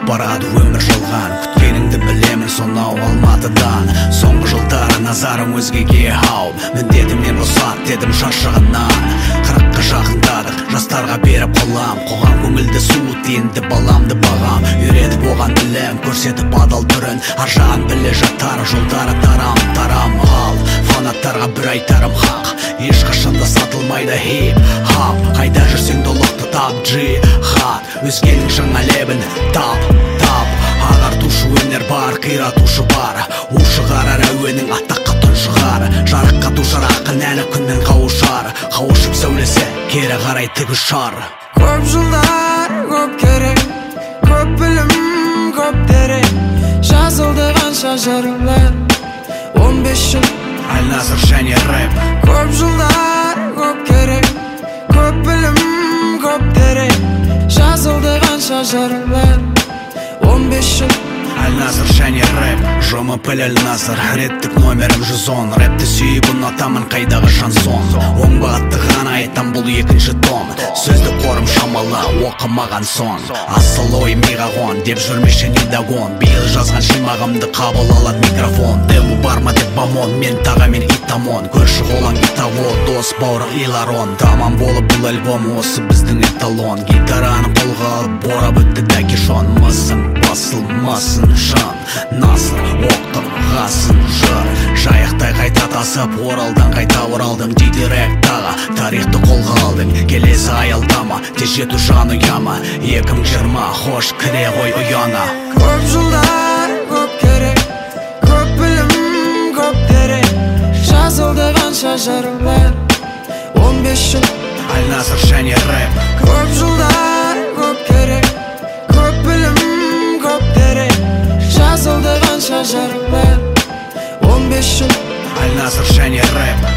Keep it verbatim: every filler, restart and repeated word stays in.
барады өмір жалған. Күткеніңді білемін сонау Алматыдан. Соңғы жылдары назарым өзгеге ау, міндетімнен рұқсат дедім шаршағаннан. Қырыққа жақындадық, жастарға беріп қалам. Қоғам көңілді суыт, енді баламды бағам. Үйретіп оған білім, көрсетіп адал түрін. Аржағын біле жатар, жолдары тарам тарам. Ал фанаттарға бір айтарым хақ, ешқашанда сатылмайды хип-хап. Қайда жүрсең долықты тап, джихад. Өзгенің жаңа лебін тап, тап. Ағартушы өнер бар, қиратушы бар. У шығарар әуенің атаққа тұншығар. Жарыққа тушар ақын әні күннен қауышар. Қауышып сәулесі кері қарай тігішар. Көп жылдар, көп керек, көп білім, көп дерек. Жазылды қанша жырлар, он бес жыл Аль-Насыр және рэп. Көп жылдар, көп керек, көп білім, көп дерек. Жазылды қанша жырлар, он бес жыл Аль-Насыр және рэп. Жұмы піл Аль-Насыр, реттік номерім жүз он. Рэпті сүйіп ұнатамын қайдағы шансон. Оң бағытты ғана айтам, бұл екінші том. Сөзді қорым шамалы, оқымаған сон. Асыл ой миға қон, деп жүрмеші недагон. Биыл жазған шимағымды қабыл алат микрофон. Дему барма деп бамон, мен таға мен итамон. Көрші қолан итаво, дос бауыр иларон. Тамам болып бұл альбом, осы біздің эталон. Гитараны қолға алып, борап өтті дәкешон. Мысың басылмасын жан, Насыр оқтың ғасын жыр. Жайықтай қайта тасып, оралдан қайта оралдың. Дейді рэп таға, тарихты қолға алдың. Келесі аялдама, тез жету жан ұяма. екі мың жиырма, хош кіре ғой ұяңа. Көп жылдар, көп керек, көп білім, көп дерек. Жазылды қанша жырлар, он бес жыл Аль-Насыр және рэп. Көп жылдар, көп керек, көп білім, көп дерек. Жазылды қанша жырлар, он бес жыл Аль-Насыр және рэп.